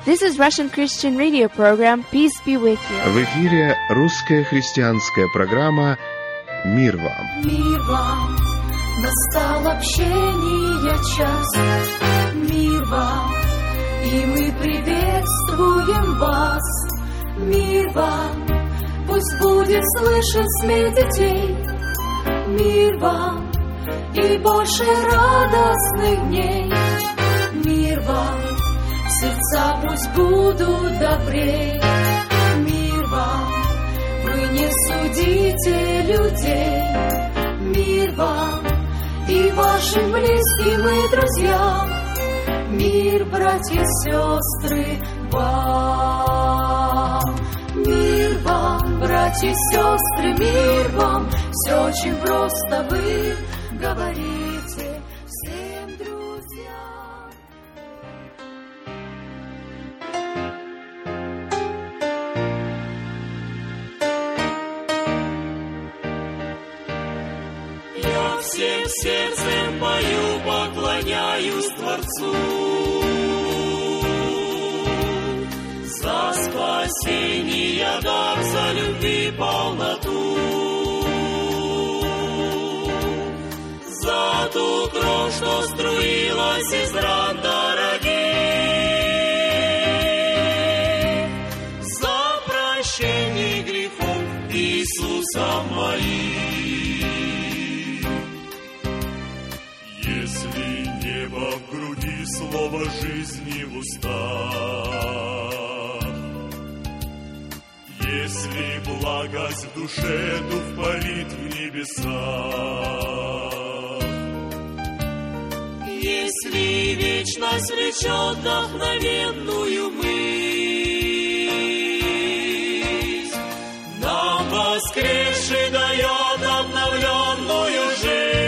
This is Russian Christian radio program. Peace be with you. В эфире русская христианская программа «Мир вам». Мир вам, настал общения час. Мир вам, и мы приветствуем вас. Мир вам, пусть будет слышен смех детей. Мир вам, и больше радостных дней. Мир вам, сердца пусть будут добрей. Мир вам, вы не судите людей. Мир вам и вашим близким и друзьям. Мир, братья и сестры, вам. Мир вам, братья и сестры, мир вам. Все очень просто вы говорите всем друзьям. Я всем сердцем пою, поклоняюсь Творцу за спасение, дар, за любви полноту, за ту кровь, что струилась из ран дорогих, за прощение грехов Иисуса моих. Если небо в груди, слово жизни в устах, если благость в душе, дух парит в небесах, если вечность влечет вдохновенную мысль, нам воскресший дает обновленную жизнь.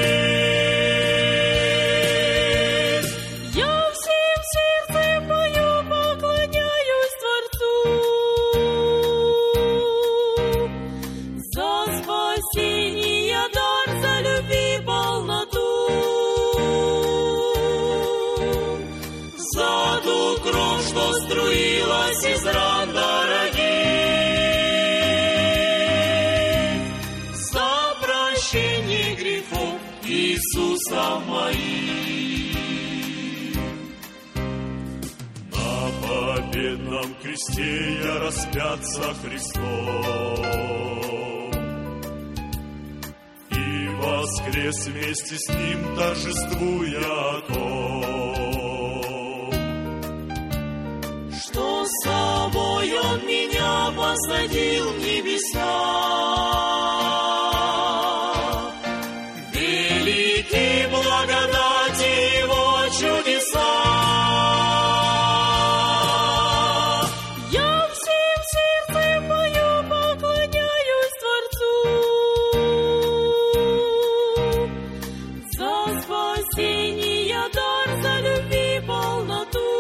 Струилась из ран дорогих, за прощение грехов Иисуса моих. На победном кресте я распят со Христом и воскрес вместе с Ним, торжествуя о том, что собой Он меня посадил в небеса. Велики благодати Его чудеса. Я всем сердцем мою поклоняюсь Творцу за спасение, дар, за любви полноту,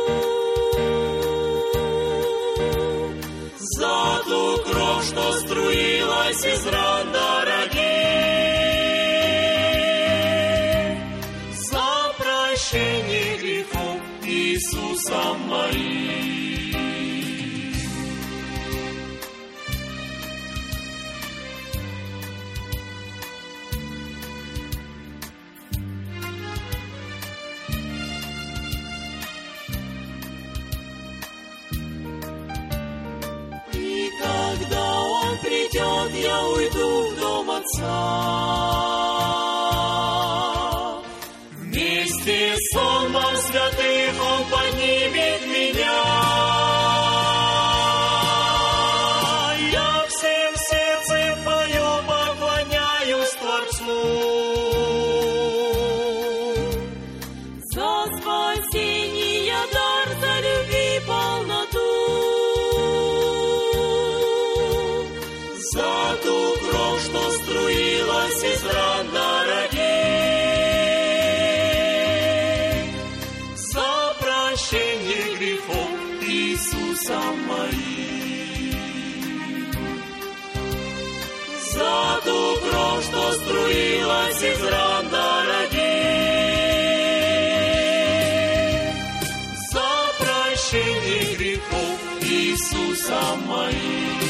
за ту кровь, что струилась из ран дорогих, за прощение грехов Иисуса моих. Когда Он придет, я уйду в дом Отца. Вместе с сонмом святых Он поднимет меня. Я всем сердцем пою, поклоняюсь Творцу за спасение, дар, за любви полноту, за ту кровь, что струилась из ран дорогих, за прощение грехов Иисуса моих, за ту кровь, что струилась из ран дорогих, за прощение грехов Иисусом моим.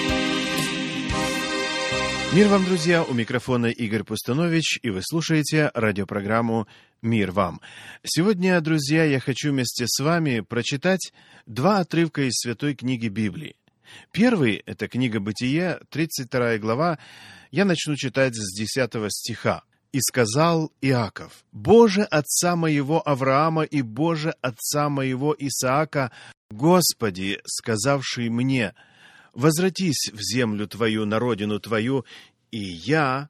Мир вам, друзья! У микрофона Игорь Пустунович, и вы слушаете радиопрограмму «Мир вам». Сегодня, друзья, я хочу вместе с вами прочитать два отрывка из Святой книги Библии. Первый – это книга Бытие, 32 глава. Я начну читать с 10 стиха. «И сказал Иаков: Боже отца моего Авраама и Боже отца моего Исаака, Господи, сказавший мне: возвратись в землю твою, на родину твою, и я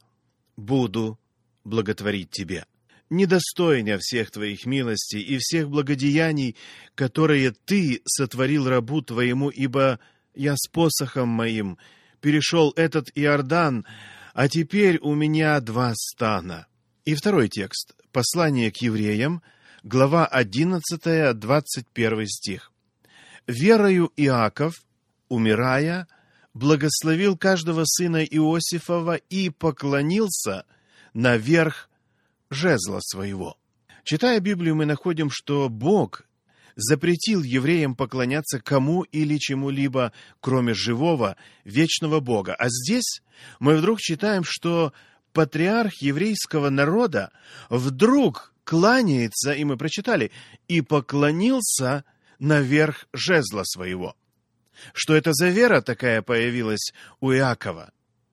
буду благотворить тебе. Недостоин я всех твоих милостей и всех благодеяний, которые ты сотворил рабу твоему, ибо я с посохом моим перешел этот Иордан, а теперь у меня 2 стана». И второй текст. Послание к евреям, глава 11, 21 стих. «Верою Иаков, умирая, благословил каждого сына Иосифова и поклонился наверх жезла своего». Читая Библию, мы находим, что Бог запретил евреям поклоняться кому или чему-либо, кроме живого, вечного Бога. А здесь мы вдруг читаем, что патриарх еврейского народа вдруг кланяется, и мы прочитали, «и поклонился наверх жезла своего». Что это за вера такая появилась у Иакова?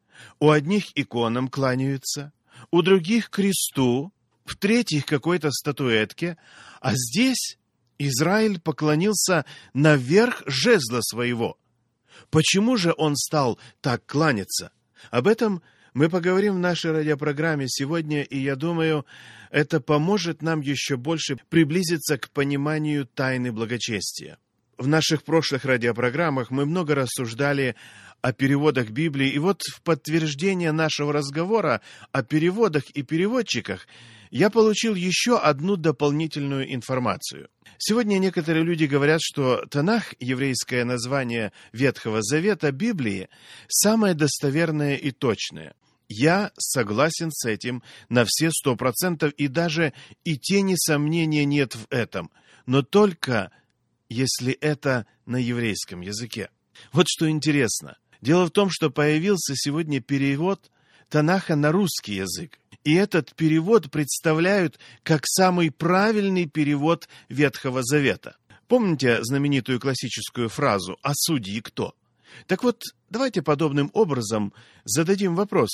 У одних иконам кланяются, у других кресту, в третьих какой-то статуэтке, а здесь Израиль поклонился наверх жезла своего. Почему же он стал так кланяться? Об этом мы поговорим в нашей радиопрограмме сегодня, и я думаю, это поможет нам еще больше приблизиться к пониманию тайны благочестия. В наших прошлых радиопрограммах мы много рассуждали о переводах Библии, и вот в подтверждение нашего разговора о переводах и переводчиках я получил еще одну дополнительную информацию. Сегодня некоторые люди говорят, что Танах, еврейское название Ветхого Завета Библии, самое достоверное и точное. Я согласен с этим на все 100%, и даже и тени сомнения нет в этом, но только если это на еврейском языке. Вот что интересно. Дело в том, что появился сегодня перевод Танаха на русский язык. И этот перевод представляют как самый правильный перевод Ветхого Завета. Помните знаменитую классическую фразу «А судьи кто?». Так вот, давайте подобным образом зададим вопрос: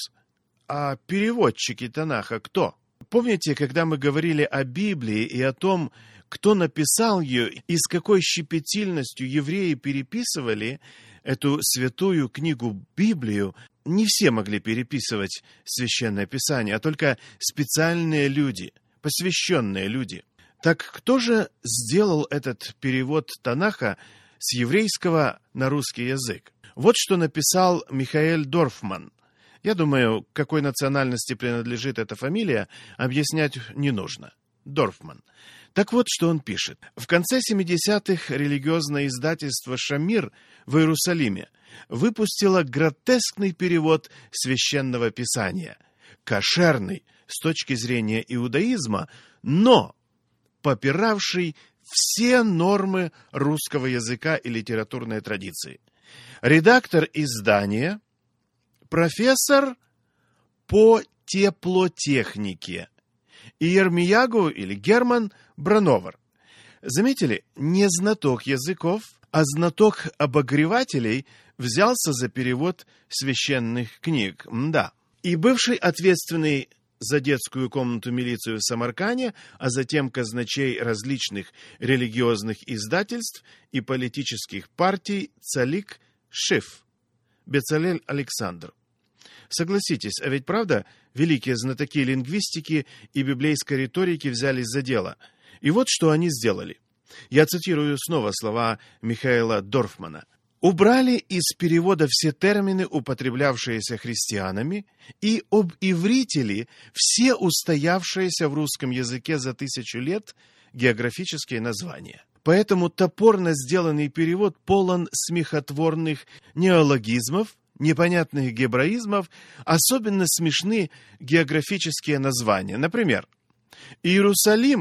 а переводчики Танаха кто? Помните, когда мы говорили о Библии и о том, кто написал ее и с какой щепетильностью евреи переписывали эту святую книгу Библию, не все могли переписывать Священное Писание, а только специальные люди, посвященные люди. Так кто же сделал этот перевод Танаха с еврейского на русский язык? Вот что написал Михаэль Дорфман. Я думаю, какой национальности принадлежит эта фамилия, объяснять не нужно. Дорфман. Так вот, что он пишет. В конце 70-х религиозное издательство «Шамир» в Иерусалиме выпустило гротескный перевод Священного Писания, кошерный с точки зрения иудаизма, но попиравший все нормы русского языка и литературной традиции. Редактор издания – профессор по теплотехнике Иермиягу или Герман Брановер. Заметили, не знаток языков, а знаток обогревателей взялся за перевод священных книг. Да. И бывший ответственный за детскую комнату милицию в Самаркане, а затем казначей различных религиозных издательств и политических партий Цалик Шиф, Бецалель Александр. Согласитесь, а ведь правда, великие знатоки лингвистики и библейской риторики взялись за дело. И вот что они сделали. Я цитирую снова слова Михаэла Дорфмана. «Убрали из перевода все термины, употреблявшиеся христианами, и обивритили все устоявшиеся в русском языке за 1000 лет географические названия. Поэтому топорно сделанный перевод полон смехотворных неологизмов, непонятных гебраизмов, особенно смешны географические названия. Например, Иерусалим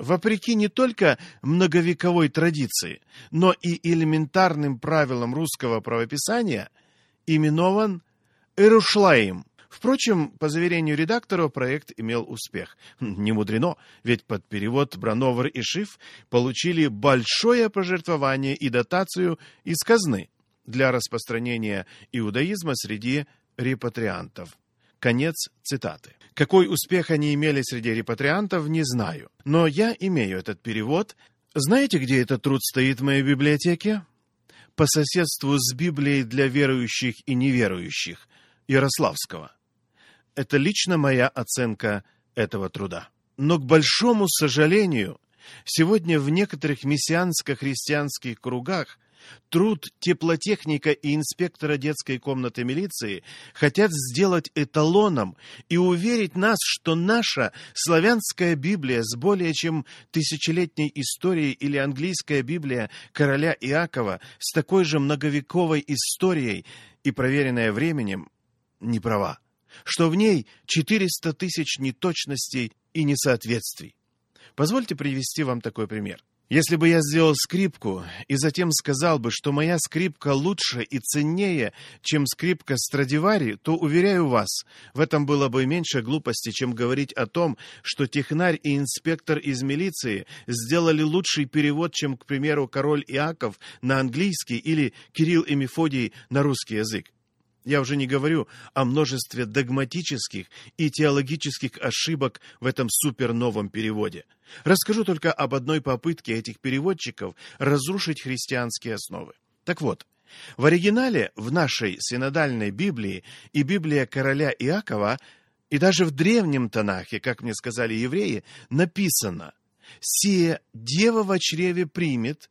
вопреки не только многовековой традиции, но и элементарным правилам русского правописания, именован Иерушалаим. Впрочем, по заверению редактора, проект имел успех. Не мудрено, ведь под перевод Брановер и Шиф получили большое пожертвование и дотацию из казны для распространения иудаизма среди репатриантов. Конец цитаты. Какой успех они имели среди репатриантов, не знаю. Но я имею этот перевод. Знаете, где этот труд стоит в моей библиотеке? По соседству с Библией для верующих и неверующих Ярославского. Это лично моя оценка этого труда. Но, к большому сожалению, сегодня в некоторых мессианско-христианских кругах труд теплотехника и инспектора детской комнаты милиции хотят сделать эталоном и уверить нас, что наша славянская Библия с более чем тысячелетней историей или английская Библия короля Иакова с такой же многовековой историей и проверенная временем не права, что в ней 400 тысяч неточностей и несоответствий. Позвольте привести вам такой пример. Если бы я сделал скрипку и затем сказал бы, что моя скрипка лучше и ценнее, чем скрипка Страдивари, то, уверяю вас, в этом было бы меньше глупости, чем говорить о том, что технарь и инспектор из милиции сделали лучший перевод, чем, к примеру, король Иаков на английский или Кирилл и Мефодий на русский язык. Я уже не говорю о множестве догматических и теологических ошибок в этом суперновом переводе. Расскажу только об одной попытке этих переводчиков разрушить христианские основы. Так вот, в оригинале в нашей синодальной Библии и Библия короля Иакова, и даже в древнем Танахе, как мне сказали евреи, написано «Сие дева во чреве примет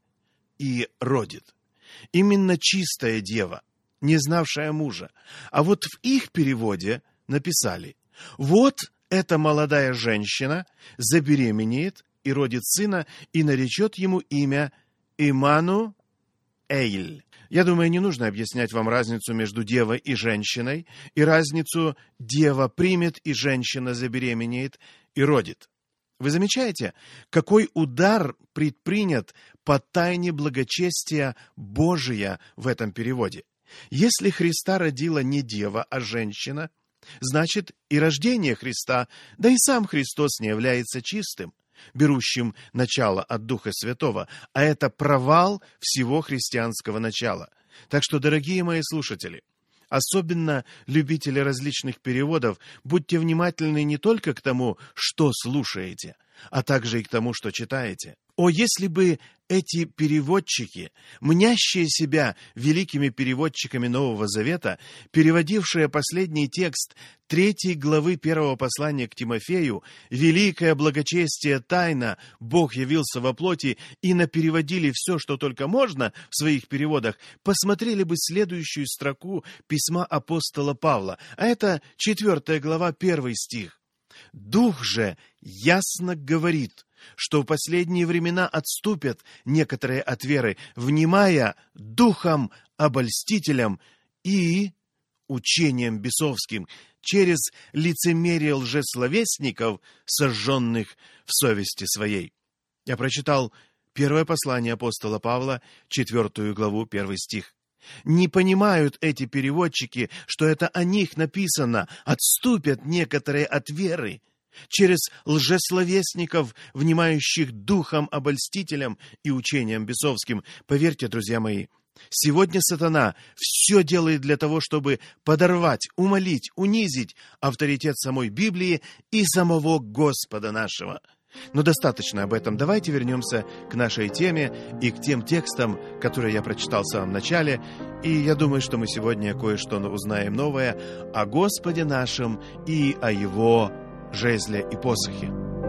и родит». Именно чистая дева, не знавшая мужа. А вот в их переводе написали: «Вот эта молодая женщина забеременеет и родит сына, и наречет ему имя Иммануэль». Я думаю, не нужно объяснять вам разницу между девой и женщиной, и разницу «дева примет» и «женщина забеременеет и родит». Вы замечаете, какой удар предпринят по тайне благочестия Божия в этом переводе? Если Христа родила не дева, а женщина, значит и рождение Христа, да и сам Христос не является чистым, берущим начало от Духа Святого, а это провал всего христианского начала. Так что, дорогие мои слушатели, особенно любители различных переводов, будьте внимательны не только к тому, что слушаете, а также и к тому, что читаете. О, если бы эти переводчики, мнящие себя великими переводчиками Нового Завета, переводившие последний текст 3 главы 1 послания к Тимофею, «Великое благочестие тайна, Бог явился во плоти», и напереводили все, что только можно в своих переводах, посмотрели бы следующую строку письма апостола Павла, а это 4 глава, 1 стих. «Дух же ясно говорит, что в последние времена отступят некоторые от веры, внимая духом обольстителям и учением бесовским, через лицемерие лжесловесников, сожженных в совести своей». Я прочитал первое послание апостола Павла, 4 главу, 1 стих. Не понимают эти переводчики, что это о них написано: «Отступят некоторые от веры», через лжесловесников, внимающих духом обольстителям и учением бесовским. Поверьте, друзья мои, сегодня сатана все делает для того, чтобы подорвать, умалить, унизить авторитет самой Библии и самого Господа нашего. Но достаточно об этом. Давайте вернемся к нашей теме и к тем текстам, которые я прочитал в самом начале. И я думаю, что мы сегодня кое-что узнаем новое о Господе нашем и о Его жезле и посохе.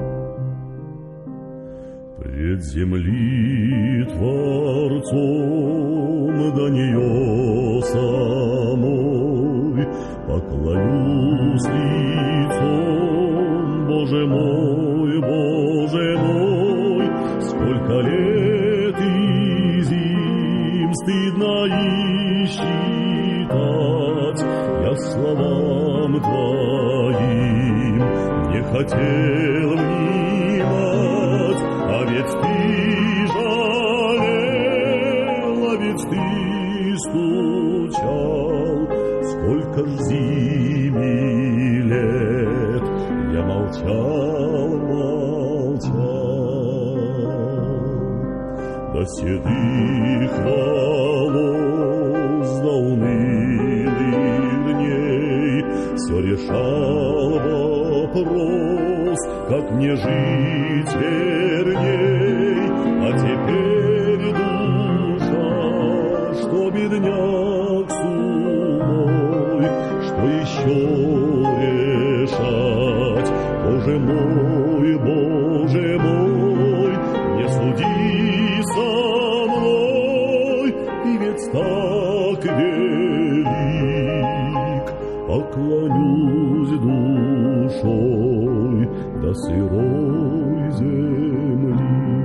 Пред земли Творцом до нее самой поклонюсь лицом, Боже мой, сколько лет и зим стыдно и считать я словам Твоим. Не хотел внимать, зими лет я молчал, до седых волос, до унылых дней все решал вопрос, как мне жить верней. А теперь душа, что бедняк сумой, что еще решать? Боже мой, не суди со мной, ты ведь так велик. Поклонюсь душой до сырой земли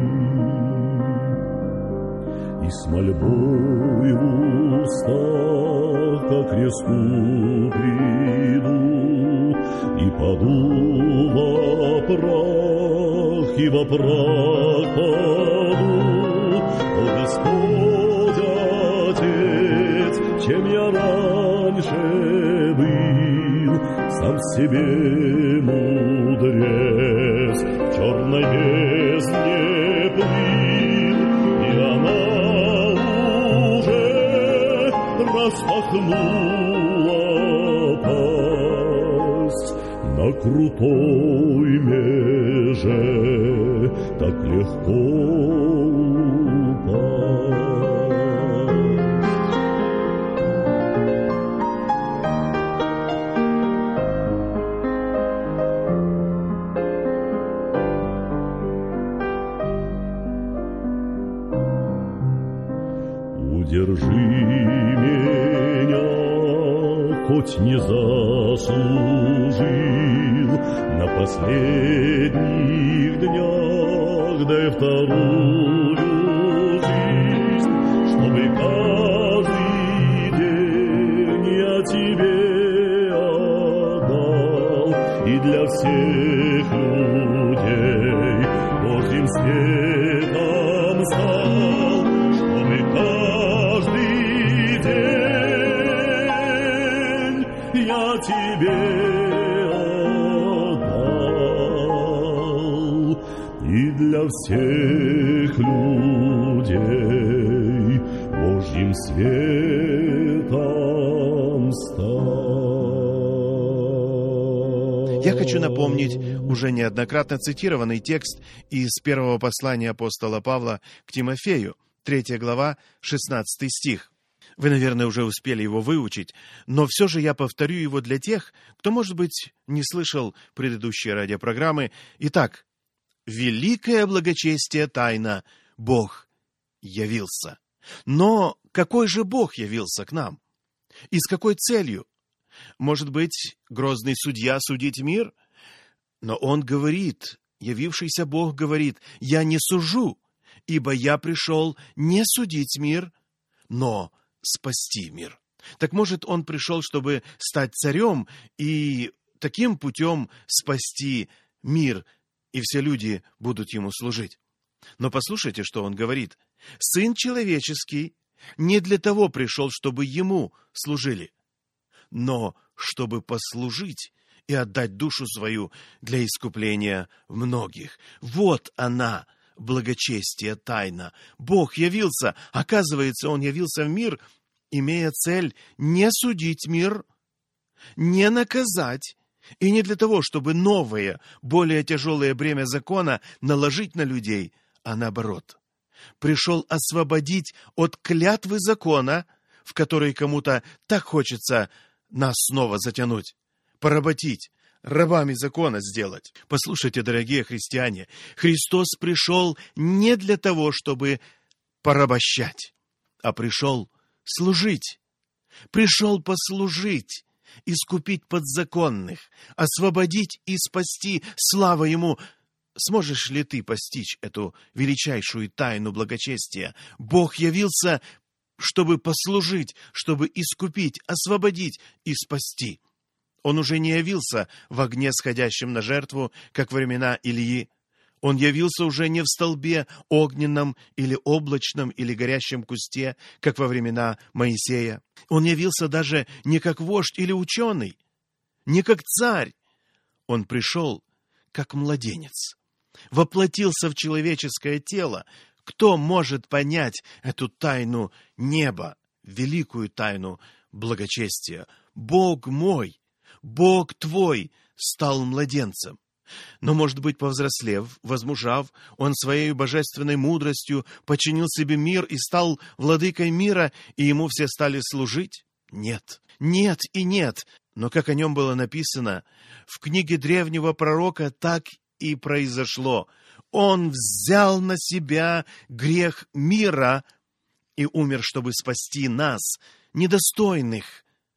и с мольбой в устах ко кресту приду и паду во прах, и во прах паду. О Господь Отец, чем я раньше был, сам себе мудрец, в черной бездне плыл, и она уже распахнула пасть на крутой меже, так легко упасть. Удержи меня, хоть не заслужил, на последних днях дай вторую жизнь, чтобы каждый день я тебе отдал и для всех людей Божьим светом стал, чтобы каждый день я тебе и для всех людей Божьим светом стал. Я хочу напомнить уже неоднократно цитированный текст из первого послания апостола Павла к Тимофею, 3 глава, 16 стих. Вы, наверное, уже успели его выучить, но все же я повторю его для тех, кто, может быть, не слышал предыдущие радиопрограммы. Итак, великое благочестие тайна, Бог явился. Но какой же Бог явился к нам? И с какой целью? Может быть, грозный судья судить мир? Но он говорит, явившийся Бог говорит: «Я не сужу, ибо я пришел не судить мир, но спасти мир». Так может, он пришел, чтобы стать царем и таким путем спасти мир, и все люди будут ему служить. Но послушайте, что он говорит. «Сын человеческий не для того пришел, чтобы ему служили, но чтобы послужить и отдать душу свою для искупления многих». Вот она, благочестие тайна. Бог явился. Оказывается, он явился в мир, имея цель не судить мир, не наказать, и не для того, чтобы новое, более тяжелое бремя закона наложить на людей, а наоборот. Пришел освободить от клятвы закона, в которой кому-то так хочется нас снова затянуть, поработить, рабами закона сделать. Послушайте, дорогие христиане, Христос пришел не для того, чтобы порабощать, а пришел служить. Пришел послужить, искупить подзаконных, освободить и спасти. Слава Ему! Сможешь ли ты постичь эту величайшую тайну благочестия? Бог явился, чтобы послужить, чтобы искупить, освободить и спасти. Он уже не явился в огне, сходящем на жертву, как времена Илии. Он явился уже не в столбе огненном или облачном или горящем кусте, как во времена Моисея. Он явился даже не как вождь или ученый, не как царь. Он пришел как младенец, воплотился в человеческое тело. Кто может понять эту тайну неба, великую тайну благочестия? Бог мой, Бог твой стал младенцем. Но, может быть, повзрослев, возмужав, он своей божественной мудростью подчинил себе мир и стал владыкой мира, и ему все стали служить? Нет, нет и нет. Но, как о нем было написано в книге древнего пророка, так и произошло. Он взял на себя грех мира и умер, чтобы спасти нас, недостойных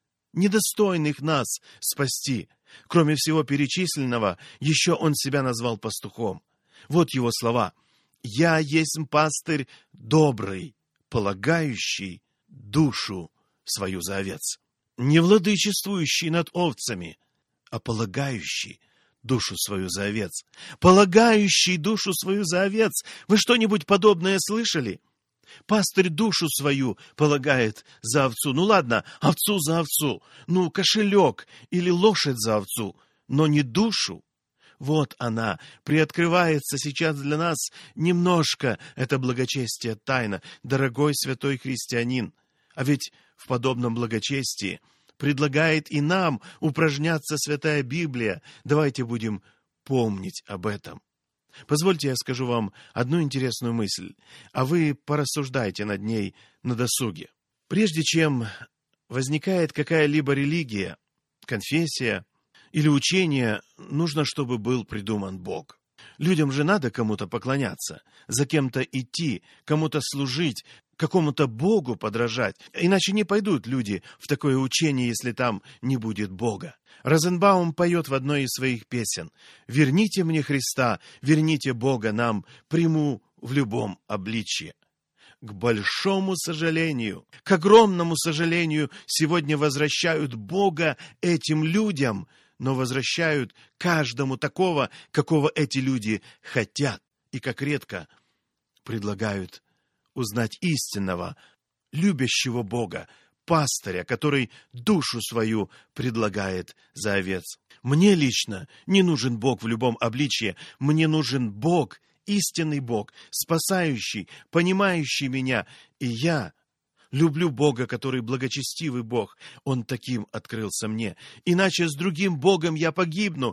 нас спасти. Кроме всего перечисленного, еще он себя назвал пастухом. Вот его слова: «Я есть пастырь добрый, полагающий душу свою за овец». Не владычествующий над овцами, а полагающий душу свою за овец. Полагающий душу свою за овец. Вы что-нибудь подобное слышали? Пастырь душу свою полагает за овцу. Ну ладно, овцу за овцу. Ну, кошелек или лошадь за овцу, но не душу. Вот она, приоткрывается сейчас для нас немножко, это благочестие тайна, дорогой святой христианин. А ведь в подобном благочестии предлагает и нам упражняться Святая Библия. Давайте будем помнить об этом. Позвольте, я скажу вам одну интересную мысль, а вы порассуждайте над ней на досуге. Прежде чем возникает какая-либо религия, конфессия или учение, нужно, чтобы был придуман Бог. Людям же надо кому-то поклоняться, за кем-то идти, кому-то служить, какому-то Богу подражать. Иначе не пойдут люди в такое учение, если там не будет Бога. Розенбаум поет в одной из своих песен: «Верните мне Христа, верните Бога нам, приму в любом обличье». К большому сожалению, к огромному сожалению, сегодня возвращают Бога этим людям, но возвращают каждому такого, какого эти люди хотят. И как редко предлагают узнать истинного, любящего Бога, пастыря, который душу свою предлагает за овец. Мне лично не нужен Бог в любом обличье, мне нужен Бог, истинный Бог, спасающий, понимающий меня, и я люблю Бога, который благочестивый Бог. Он таким открылся мне. Иначе с другим Богом я погибну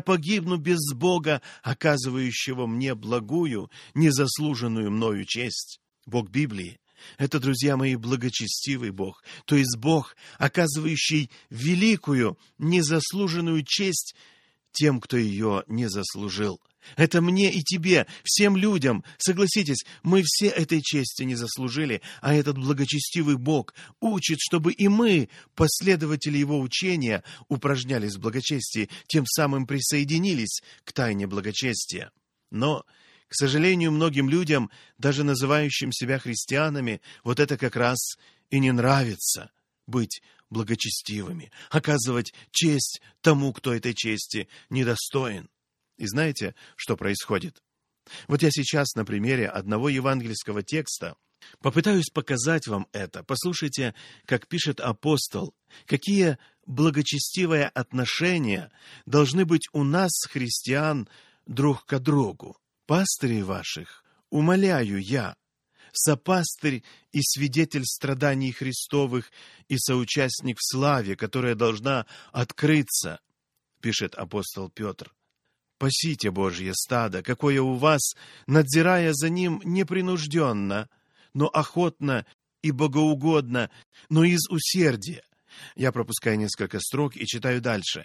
без Бога, оказывающего мне благую, незаслуженную мною честь. Бог Библии — это, друзья мои, благочестивый Бог, то есть Бог, оказывающий великую, незаслуженную честь тем, кто ее не заслужил. Это мне и тебе, всем людям. Согласитесь, мы все этой чести не заслужили, а этот благочестивый Бог учит, чтобы и мы, последователи Его учения, упражнялись в благочестии, тем самым присоединились к тайне благочестия. Но, к сожалению, многим людям, даже называющим себя христианами, вот это как раз и не нравится — быть благочестивыми, оказывать честь тому, кто этой чести недостоин. И знаете, что происходит? Вот я сейчас на примере одного евангельского текста попытаюсь показать вам это. Послушайте, как пишет апостол, какие благочестивые отношения должны быть у нас, христиан, друг к другу. «Пастырей ваших умоляю я, сопастырь и свидетель страданий Христовых и соучастник в славе, которая должна открыться», пишет апостол Петр. «Пасите Божье стадо, какое у вас, надзирая за ним непринужденно, но охотно и богоугодно, но из усердия». Я пропускаю несколько строк и читаю дальше.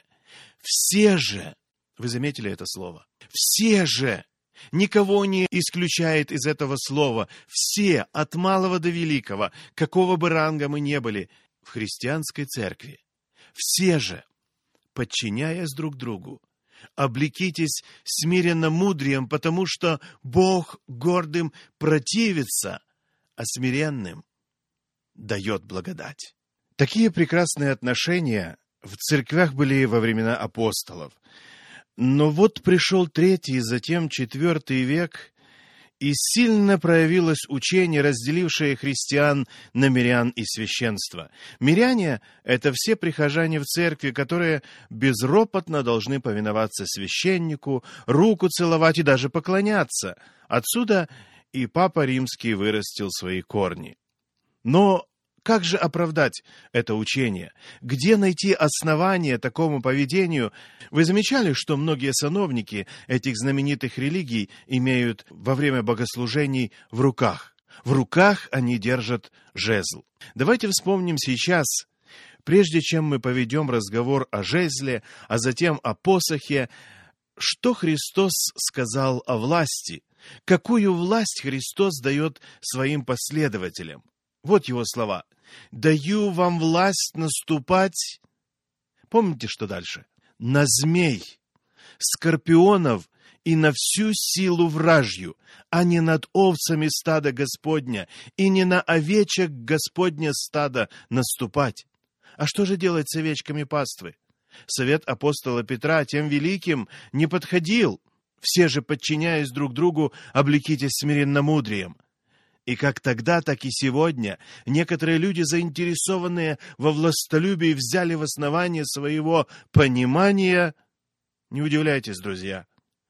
«Все же», вы заметили это слово, «все же», никого не исключает из этого слова, все, от малого до великого, какого бы ранга мы не были в христианской церкви, все же, подчиняясь друг другу, облекитесь смиренно мудрием, потому что Бог гордым противится, а смиренным дает благодать. Такие прекрасные отношения в церквях были во времена апостолов. Но вот пришел третий, затем IV век, и сильно проявилось учение, разделившее христиан на мирян и священство. Миряне – это все прихожане в церкви, которые безропотно должны повиноваться священнику, руку целовать и даже поклоняться. Отсюда и Папа Римский вырастил свои корни. Но как же оправдать это учение? Где найти основание такому поведению? Вы замечали, что многие сановники этих знаменитых религий имеют во время богослужений в руках? В руках они держат жезл. Давайте вспомним сейчас, прежде чем мы поведем разговор о жезле, а затем о посохе, что Христос сказал о власти? Какую власть Христос дает своим последователям? Вот его слова. «Даю вам власть наступать...» Помните, что дальше? «На змей, скорпионов и на всю силу вражью, а не над овцами стада Господня, и не на овечек Господня стада наступать». А что же делать с овечками паствы? Совет апостола Петра тем великим не подходил. Все же, подчиняясь друг другу, облекитесь смиренномудрием. И как тогда, так и сегодня некоторые люди, заинтересованные во властолюбии, взяли в основание своего понимания, не удивляйтесь, друзья,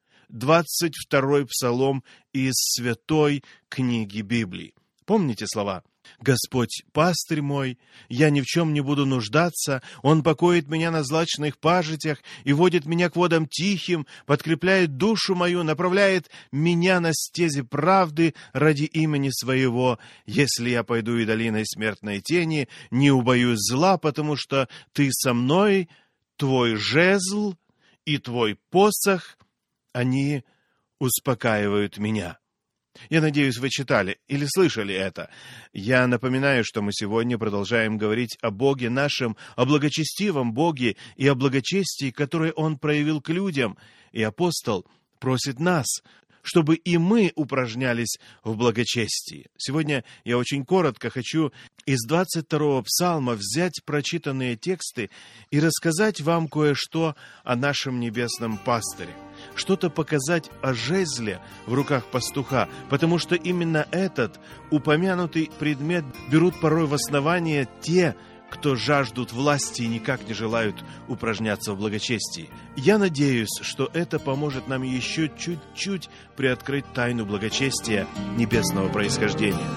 22-й псалом из святой книги Библии. Помните слова? «Господь пастырь мой, я ни в чем не буду нуждаться, Он покоит меня на злачных пажитях и водит меня к водам тихим, подкрепляет душу мою, направляет меня на стези правды ради имени Своего. Если я пойду и долиной смертной тени, не убоюсь зла, потому что Ты со мной, Твой жезл и Твой посох, они успокаивают меня». Я надеюсь, вы читали или слышали это. Я напоминаю, что мы сегодня продолжаем говорить о Боге нашем, о благочестивом Боге и о благочестии, которое Он проявил к людям. И апостол просит нас, чтобы и мы упражнялись в благочестии. Сегодня я очень коротко хочу из 22-го псалма взять прочитанные тексты и рассказать вам кое-что о нашем небесном пастыре. Что-то показать о жезле в руках пастуха, потому что именно этот упомянутый предмет берут порой в основание те, кто жаждут власти и никак не желают упражняться в благочестии. Я надеюсь, что это поможет нам еще чуть-чуть приоткрыть тайну благочестия небесного происхождения.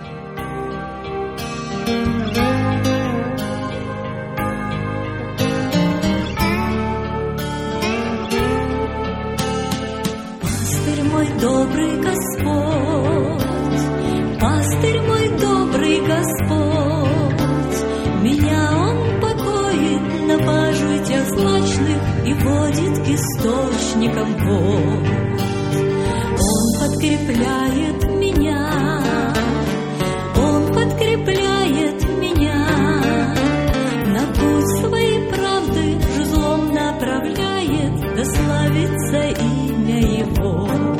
Добрый Господь, пастырь мой добрый Господь, меня Он покоит на пажитях злачных и водит к источникам вод. Он подкрепляет меня, Он подкрепляет меня, на путь своей правды жезлом направляет, да славится имя Его.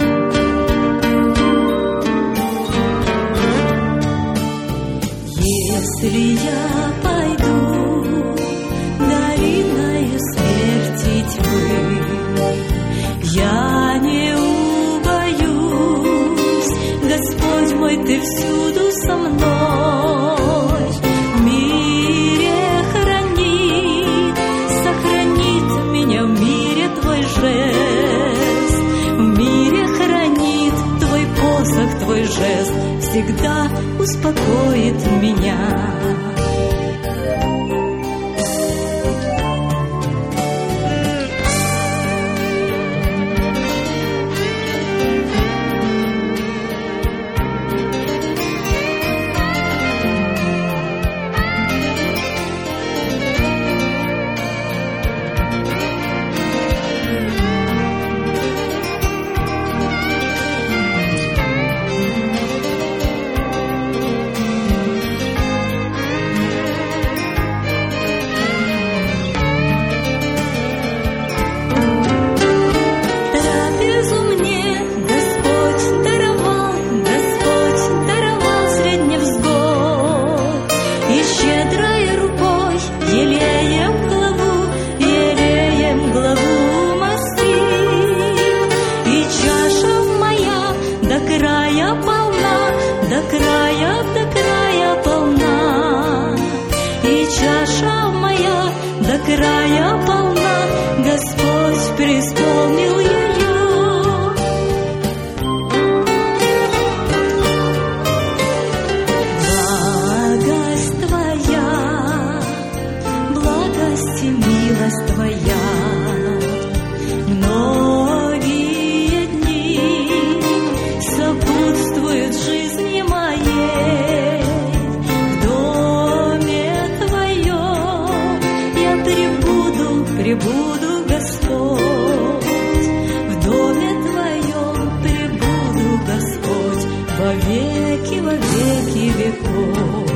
Если я пойду долиною смерти тьмы, я не убоюсь, Господь мой, Ты всюду со мной, в мире хранит, сохранит меня в мире Твой жест, в мире хранит Твой посох, Твой жест, всегда успокоит меня. до края полна, до края полна. И чаша моя до края полна, Господь преисполнил ее. Милость Твоя, многие дни сопутствуют жизни моей. В доме Твоем я пребуду, Господь. В доме Твоем пребуду, Господь, во веки веков.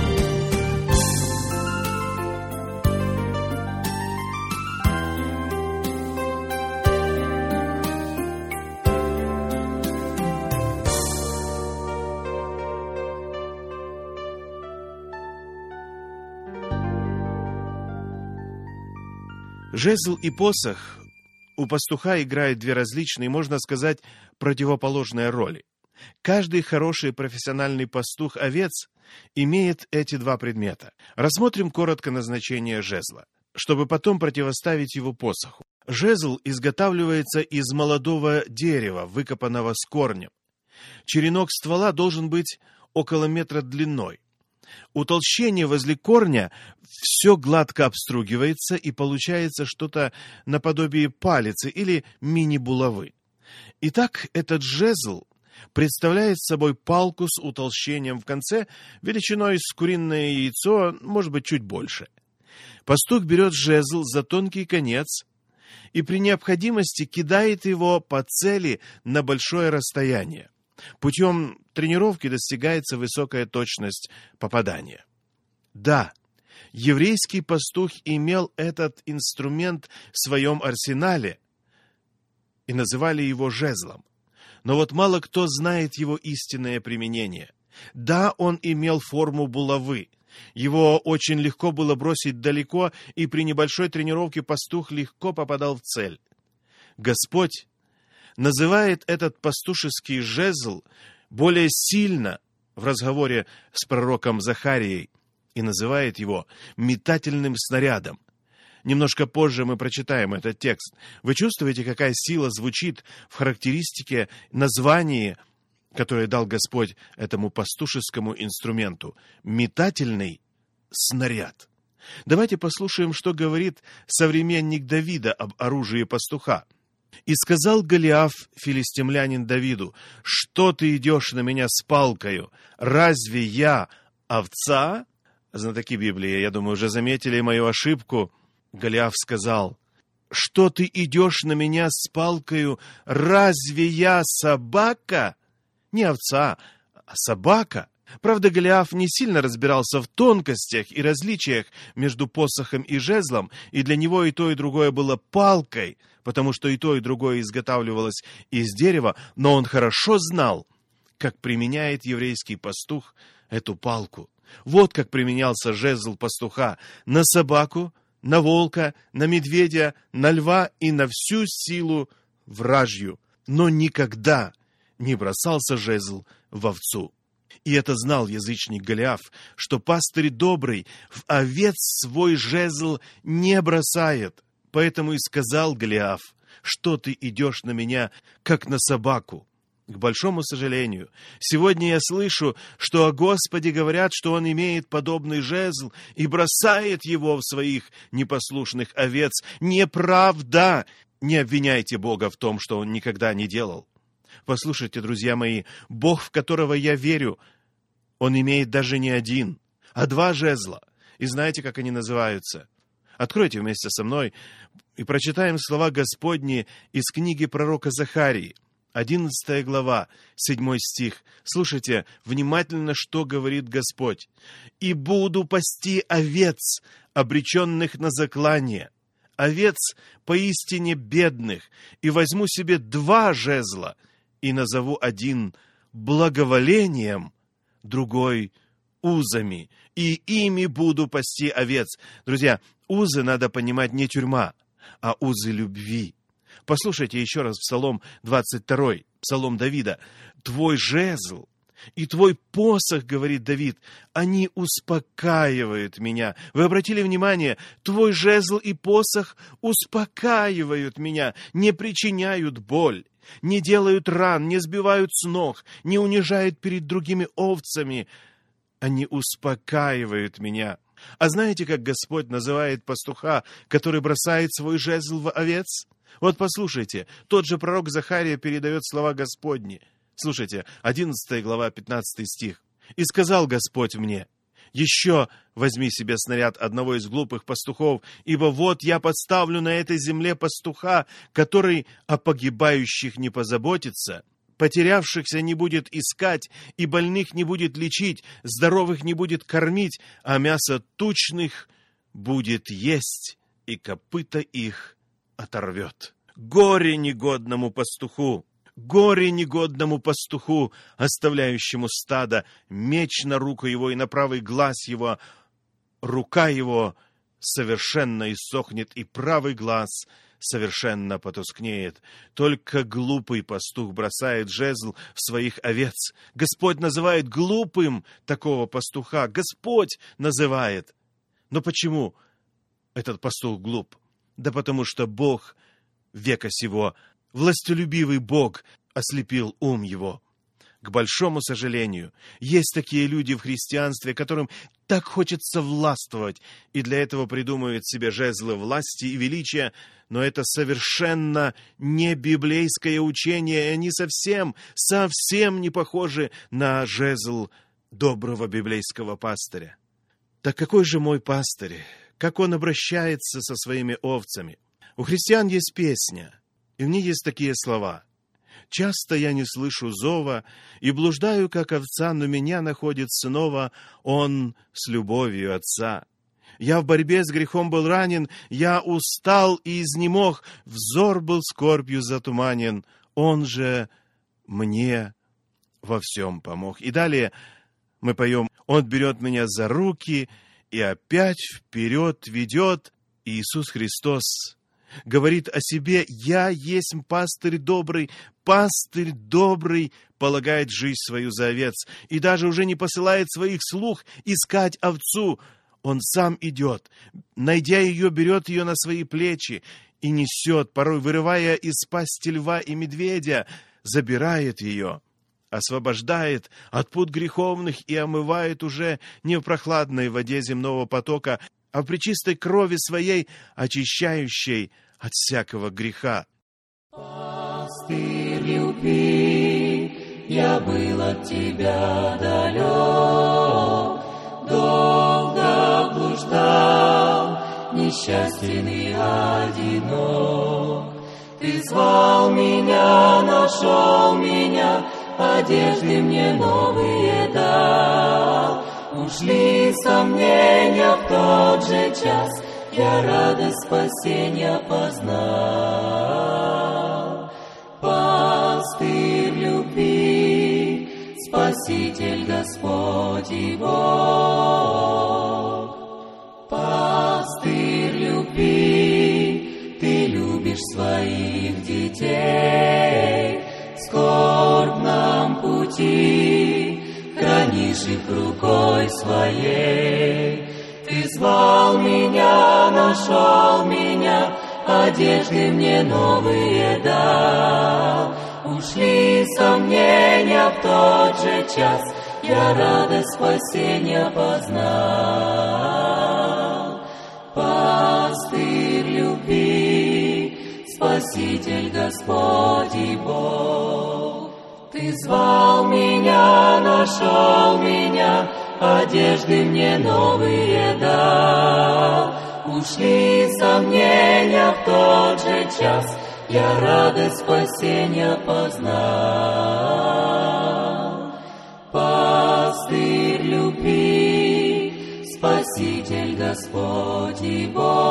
Жезл и посох у пастуха играют две различные, можно сказать, противоположные роли. Каждый хороший профессиональный пастух овец имеет эти два предмета. Рассмотрим коротко назначение жезла, чтобы потом противоставить его посоху. Жезл изготавливается из молодого дерева, выкопанного с корнем. Черенок ствола должен быть около метра длиной. Утолщение возле корня все гладко обстругивается, и получается что-то наподобие палицы или мини-булавы. Итак, этот жезл представляет собой палку с утолщением в конце, величиной с куриное яйцо, может быть, чуть больше. Пастух берет жезл за тонкий конец и при необходимости кидает его по цели на большое расстояние. Путем тренировки достигается высокая точность попадания. Да, еврейский пастух имел этот инструмент в своем арсенале и называли его жезлом. Но вот мало кто знает его истинное применение. Да, он имел форму булавы. Его очень легко было бросить далеко, и при небольшой тренировке пастух легко попадал в цель. Господь называет этот пастушеский жезл более сильно в разговоре с пророком Захарией и называет его метательным снарядом. Немножко позже мы прочитаем этот текст. Вы чувствуете, какая сила звучит в характеристике названия, которое дал Господь этому пастушескому инструменту? Метательный снаряд. Давайте послушаем, что говорит современник Давида об оружии пастуха. «И сказал Голиаф, филистимлянин, Давиду: что ты идешь на меня с палкою? Разве я овца?» Знатоки Библии, я думаю, уже заметили мою ошибку. Голиаф сказал: что ты идешь на меня с палкою? Разве я собака? Не овца, а собака. Правда, Голиаф не сильно разбирался в тонкостях и различиях между посохом и жезлом, и для него и то, и другое было палкой, потому что и то, и другое изготавливалось из дерева, но он хорошо знал, как применяет еврейский пастух эту палку. Вот как применялся жезл пастуха: на собаку, на волка, на медведя, на льва и на всю силу вражью. Но никогда не бросался жезл в овцу. И это знал язычник Голиаф, что пастырь добрый в овец свой жезл не бросает. Поэтому и сказал Голиаф: что ты идешь на меня, как на собаку? К большому сожалению, сегодня я слышу, что о Господе говорят, что Он имеет подобный жезл и бросает его в своих непослушных овец. Неправда! Не обвиняйте Бога в том, что Он никогда не делал. Послушайте, друзья мои, Бог, в которого я верю, Он имеет даже не один, а два жезла. И знаете, как они называются? Откройте вместе со мной и прочитаем слова Господни из книги пророка Захарии, 11 глава, 7 стих. Слушайте внимательно, что говорит Господь. «И буду пасти овец, обреченных на заклание, овец поистине бедных, и возьму себе два жезла, и назову один благоволением, другой узами, и ими буду пасти овец». Друзья, узы надо понимать не тюрьма, а узы любви. Послушайте еще раз Псалом 22. Псалом Давида. «Твой жезл и твой посох, — говорит Давид, — они успокаивают меня». Вы обратили внимание? Твой жезл и посох успокаивают меня, не причиняют боль, не делают ран, не сбивают с ног, не унижают перед другими овцами. Они успокаивают меня. А знаете, как Господь называет пастуха, который бросает свой жезл в овец? Вот послушайте, тот же пророк Захария передает слова Господни. Слушайте, 11 глава, 15 стих. «И сказал Господь мне: еще возьми себе снаряд одного из глупых пастухов, ибо вот я подставлю на этой земле пастуха, который о погибающих не позаботится, потерявшихся не будет искать, и больных не будет лечить, здоровых не будет кормить, а мясо тучных будет есть, и копыта их оторвет. Горе негодному пастуху! Горе негодному пастуху, оставляющему стадо, меч на руку его и на правый глаз его, рука его совершенно иссохнет, и правый глаз совершенно потускнеет. Только глупый пастух бросает жезл в своих овец». Господь называет глупым такого пастуха. Господь называет. Но почему этот пастух глуп? Да потому что Бог века сего, властолюбивый Бог, ослепил ум его. К большому сожалению, есть такие люди в христианстве, которым так хочется властвовать, и для этого придумывают себе жезлы власти и величия, но это совершенно не библейское учение, и они совсем не похожи на жезл доброго библейского пастыря. Так какой же мой пастырь? Как он обращается со своими овцами? У христиан есть песня, и в ней есть такие слова: «Часто я не слышу зова, и блуждаю, как овца, но меня находит снова Он с любовью Отца. Я в борьбе с грехом был ранен, я устал и изнемог, взор был скорбью затуманен, Он же мне во всем помог». И далее мы поем: «Он берет меня за руки и опять вперед ведет». Иисус Христос говорит о себе: «Я есть пастырь добрый полагает жизнь свою за овец, и даже уже не посылает своих слуг искать овцу. Он сам идет, найдя ее, берет ее на свои плечи и несет, порой вырывая из пасти льва и медведя, забирает ее, освобождает от пут греховных и омывает уже не в прохладной воде земного потока, а в пречистой крови своей, очищающей от всякого греха». Пастырь любви, я был от тебя далек, долго блуждал, несчастен и одинок. Ты звал меня, нашел меня, одежды мне новые дал. Ушли сомнения в тот же час, я радость спасения познал. Пастырь любви, Спаситель Господь и Бог. Пастырь любви, Ты любишь своих детей, в скорбном пути хранишь их рукой своей. Ты звал меня, нашел меня, одежды мне новые дал. Ушли сомнения в тот же час, я радость спасения познал. Пастырь любви, Спаситель Господь и Бог. Ты звал меня, нашел меня, одежды мне новые дал. Ушли сомнения в тот же час, я радость спасения познал. Пастырь любви, Спаситель Господь и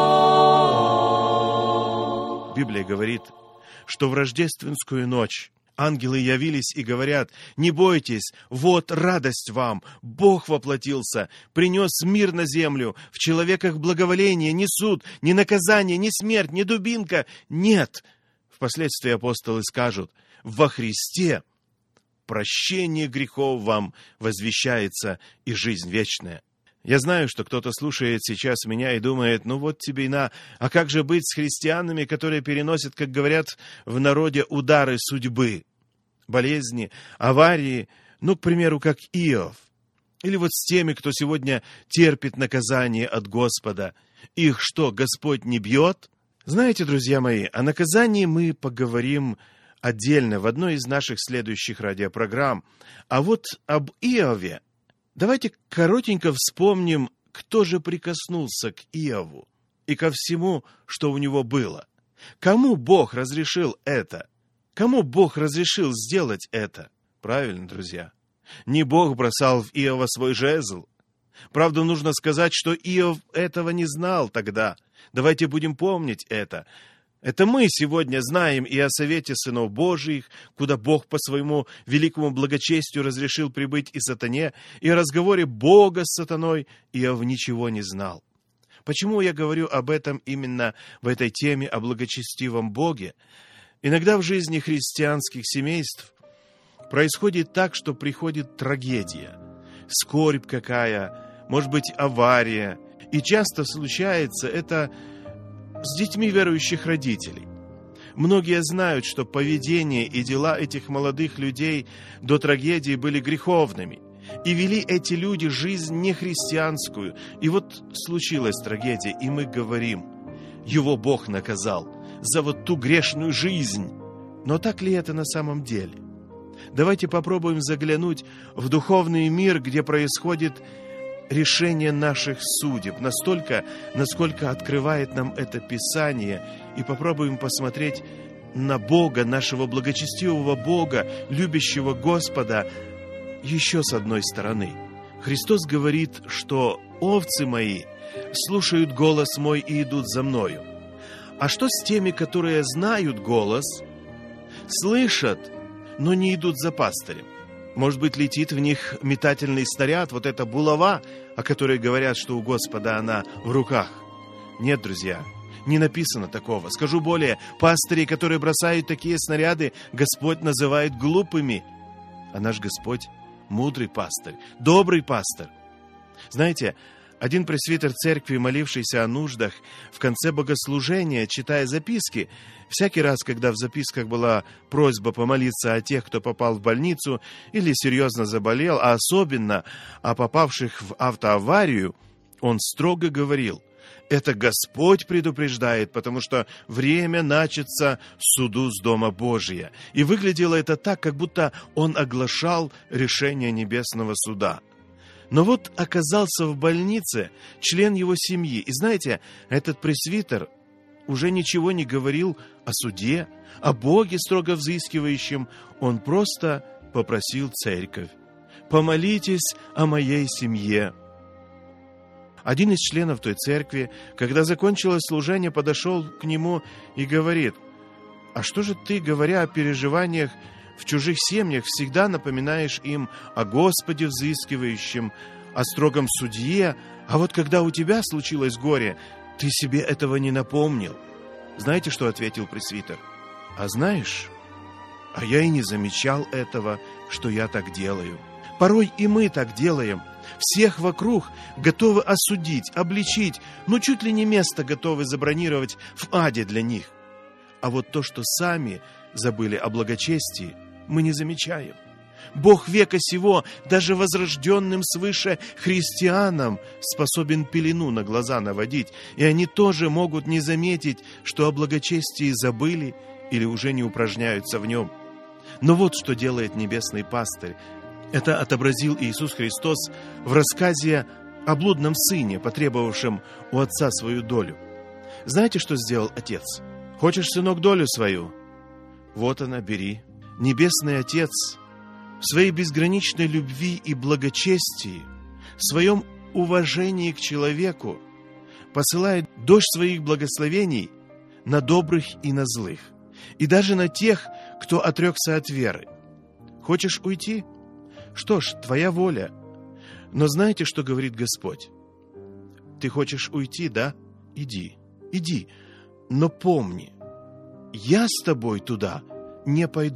Бог. Библия говорит, что в рождественскую ночь ангелы явились и говорят: «Не бойтесь, вот радость вам, Бог воплотился, принес мир на землю, в человеках благоволение, ни суд, ни наказание, ни смерть, ни дубинка, нет». Впоследствии апостолы скажут: во Христе прощение грехов вам возвещается и жизнь вечная. Я знаю, что кто-то слушает сейчас меня и думает, ну вот тебе и на, а как же быть с христианами, которые переносят, как говорят в народе, удары судьбы, болезни, аварии, ну, к примеру, как Иов. Или вот с теми, кто сегодня терпит наказание от Господа. Их что, Господь не бьет? Знаете, друзья мои, о наказании мы поговорим отдельно в одной из наших следующих радиопрограмм. А вот об Иове давайте коротенько вспомним, кто же прикоснулся к Иову и ко всему, что у него было. Кому Бог разрешил это? Кому Бог разрешил сделать это? Правильно, друзья. Не Бог бросал в Иова свой жезл. Правда, нужно сказать, что Иов этого не знал тогда. Давайте будем помнить это. Это мы сегодня знаем и о совете сынов Божиих, куда Бог по своему великому благочестию разрешил прибыть и сатане, и о разговоре Бога с сатаной Иов ничего не знал. Почему я говорю об этом именно в этой теме о благочестивом Боге? Иногда в жизни христианских семейств происходит так, что приходит трагедия, скорбь какая, может быть, авария. И часто случается это с детьми верующих родителей. Многие знают, что поведение и дела этих молодых людей до трагедии были греховными. И вели эти люди жизнь нехристианскую. И вот случилась трагедия, и мы говорим, его Бог наказал за вот ту грешную жизнь. Но так ли это на самом деле? Давайте попробуем заглянуть в духовный мир, где происходит решение наших судеб, настолько, насколько открывает нам это Писание, и попробуем посмотреть на Бога, нашего благочестивого Бога, любящего Господа, еще с одной стороны. Христос говорит, что овцы мои слушают голос мой и идут за мною. А что с теми, которые знают голос, слышат, но не идут за пастырем? Может быть, летит в них метательный снаряд, вот эта булава, о которой говорят, что у Господа она в руках. Нет, друзья, не написано такого. Скажу более, пастыри, которые бросают такие снаряды, Господь называет глупыми. А наш Господь мудрый пастырь, добрый пастырь. Знаете, один пресвитер церкви, молившийся о нуждах, в конце богослужения, читая записки, всякий раз, когда в записках была просьба помолиться о тех, кто попал в больницу или серьезно заболел, а особенно о попавших в автоаварию, он строго говорил: это Господь предупреждает, потому что время начаться суду с Дома Божия. И выглядело это так, как будто он оглашал решение небесного суда. Но вот оказался в больнице член его семьи. И знаете, этот пресвитер уже ничего не говорил о суде, о Боге строго взыскивающем. Он просто попросил церковь: помолитесь о моей семье. Один из членов той церкви, когда закончилось служение, подошел к нему и говорит: а что же ты, говоря о переживаниях в чужих семьях, всегда напоминаешь им о Господе взыскивающем, о строгом судье, а вот когда у тебя случилось горе, ты себе этого не напомнил? Знаете, что ответил пресвитер? А знаешь, а я и не замечал этого, что я так делаю. Порой и мы так делаем. Всех вокруг готовы осудить, обличить, но чуть ли не место готовы забронировать в аде для них. А вот то, что сами забыли о благочестии, мы не замечаем. Бог века сего даже возрожденным свыше христианам способен пелену на глаза наводить, и они тоже могут не заметить, что о благочестии забыли или уже не упражняются в нем. Но вот что делает небесный пастырь. Это отобразил Иисус Христос в рассказе о блудном сыне, потребовавшем у отца свою долю. Знаете, что сделал отец? Хочешь, сынок, долю свою? Вот она, бери. Небесный Отец в своей безграничной любви и благочестии, в своем уважении к человеку посылает дождь своих благословений на добрых и на злых, и даже на тех, кто отрекся от веры. Хочешь уйти? Что ж, твоя воля. Но знаете, что говорит Господь? Ты хочешь уйти, да? Иди, иди. Но помни, я с тобой туда не пойду.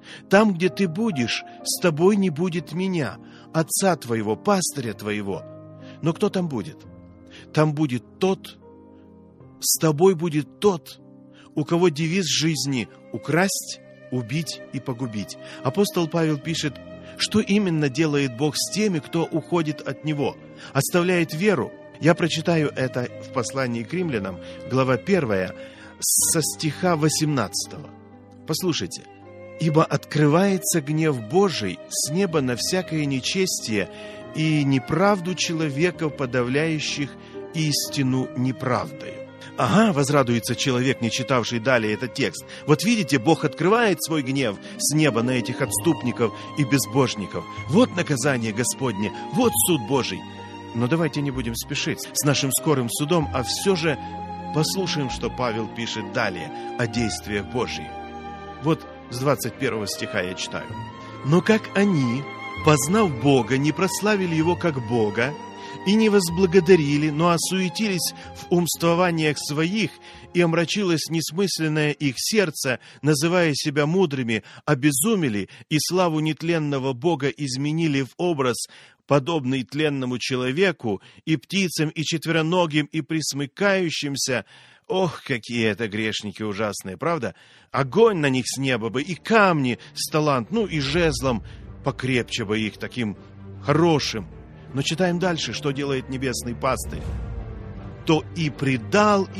Там, где ты будешь, с тобой не будет меня, отца твоего, пастыря твоего. Но кто там будет? Там будет тот, с тобой будет тот, у кого девиз жизни – украсть, убить и погубить. Апостол Павел пишет, что именно делает Бог с теми, кто уходит от Него, оставляет веру. Я прочитаю это в послании к римлянам, глава 1, со стиха 18. Послушайте. «Ибо открывается гнев Божий с неба на всякое нечестие и неправду человеков, подавляющих истину неправдою». Ага, возрадуется человек, не читавший далее этот текст. Вот видите, Бог открывает свой гнев с неба на этих отступников и безбожников. Вот наказание Господне, вот суд Божий. Но давайте не будем спешить с нашим скорым судом, а все же послушаем, что Павел пишет далее о действиях Божьих. Вот с 21 стиха я читаю. «Но как они, познав Бога, не прославили Его как Бога, и не возблагодарили, но осуетились в умствованиях своих, и омрачилось несмысленное их сердце, называя себя мудрыми, обезумели, и славу нетленного Бога изменили в образ, подобный тленному человеку, и птицам, и четвероногим, и присмыкающимся». Ох, какие это грешники ужасные, правда? Огонь на них с неба бы, и камни с талант, и жезлом покрепче бы их, таким хорошим. Но читаем дальше, что делает небесный пастырь. «То и предал